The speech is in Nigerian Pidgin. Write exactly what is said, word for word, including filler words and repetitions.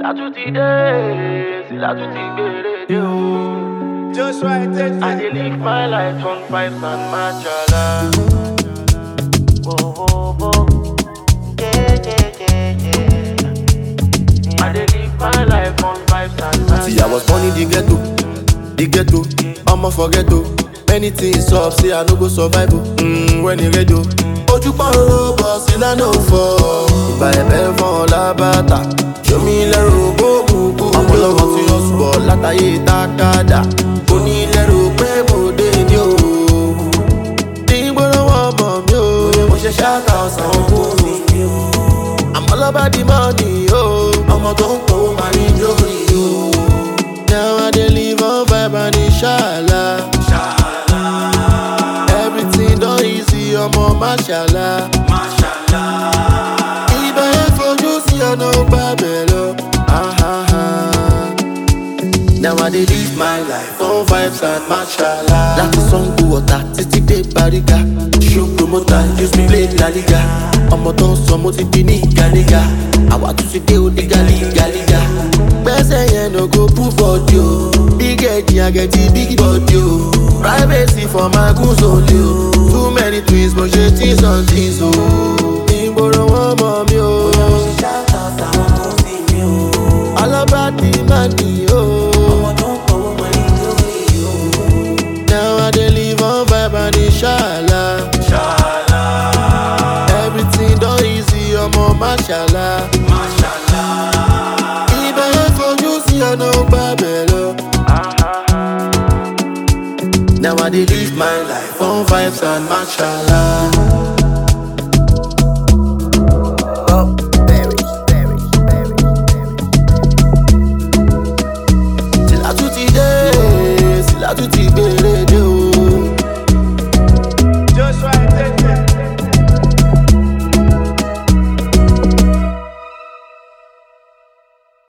là tu t'y dé, c'est là tu t'y gbèrèdé o. Just right there. I dey live my life on vibes and matchala. Oh, oh, oh. Yeah, yeah, yeah, yeah. I dey live my life on vibes and matchala. See, I was born in the ghetto, the ghetto, I'ma forget to. Many things up, say I no go survive. Mmm, when you ready, ojú pọ́nrọ́ bọ̀ sí lánàá fọ́. Ìgbà ẹ̀bẹ̀ fọ́n lábàtà, ṣomi lẹ́rù gbóògùn. Ọmọ lọ́wọ́ tí ó sùpọ̀ látàyè tákàdá. Oní lẹ́rù pé mo dé ní o. Nígbó lọ́wọ́ ọmọ mi o. Mo ṣe ṣáàtà ọ̀sán fún mi. Àmọ́ lọ́ba di mọ́ọ̀nì o. Ọmọ tó ń kó máa ní lórí o. Now I dey live on vibe and inshallah. Everything done easy, ọmọ mashallah. Ibà yẹn fojú sí ọ̀nà ọgbà bẹ̀ lọ. Now I dey live my life on vibes and mashallah. Láti Sango Ọ̀tà títí dé Bariga. Show promoter use me play La Liga. Ọmọ tó ń sọ mo ti di ní gàlígà. Àwa tún ti dé òde gàlígàlígà. Gbẹ́sẹ̀ yẹn no go prove body o. Big head I get the big body o. Privacy for my goons only o. Too many twins mo ṣe things on things o. Ìgboro wọn mọ̀ mí o. Alábàdì máa ní o. Now I dey live on vibe and inshallah. Everything done easy, ọmọ mashallah. Ibà yẹn fojú sí ọ̀nà ọgbà bẹ̀ lọ. Now I dey live my life on vibes and mashallah.